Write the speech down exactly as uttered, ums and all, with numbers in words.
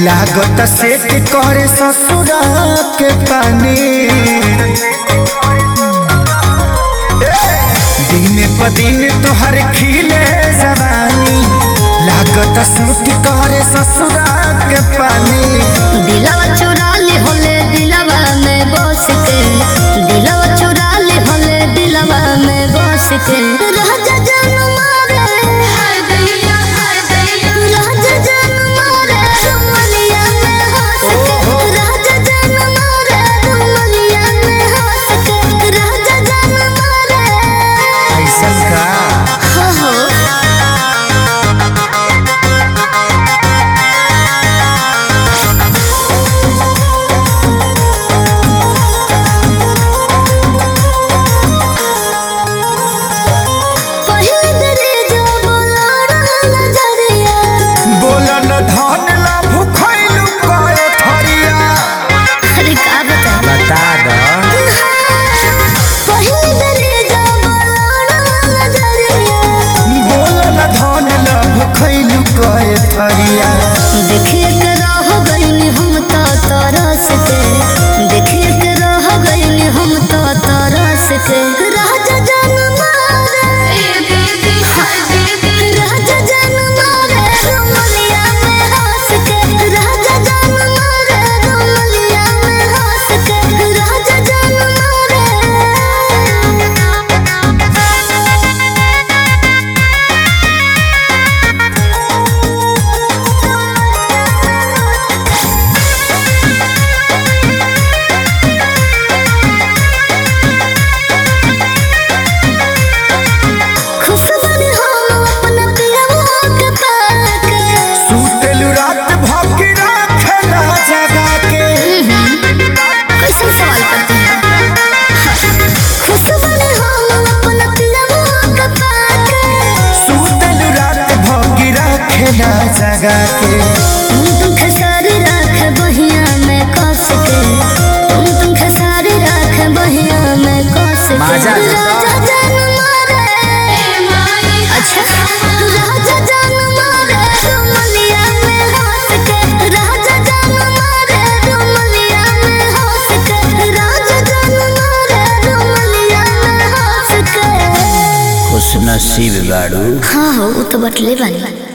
लागत सेट करे ससुरा के पानी दिन प दिन तोहर खिले जवानी लागत सूट करे ससुरा के पानी दिलवा चुरा ले होले दिलवा में बस के दिलवा चुरा ले होले दिलवा में बस के राजा जान मारे हाय दैया हाय दैया राजा जान मारे रुमलिया में हंस के राजा जान मारे रुमलिया में हंस के राजा जान मारे ऐसा का हो हो देखिए के रह गइनी हम तो तरस के देखिए के रह गइनी हम तो तरस के राजा जान मारे राजा जान मारे रुमलिया में हंस के राजा जान मारे रुमलिया में हंस के राजा जान मारे जगा के तुम खसारी राख बहिया में कस के तुम तुम खसारी राख बहिया में कस के राजा जान मारे अच्छा राजा जान मारे रुमलिया में हंस के राजा जान मारे रुमलिया में हंस के राजा जान मारे रुमलिया में हंस के खुश नसीब बाड़ू हाँ हो वो तो बटले बानी।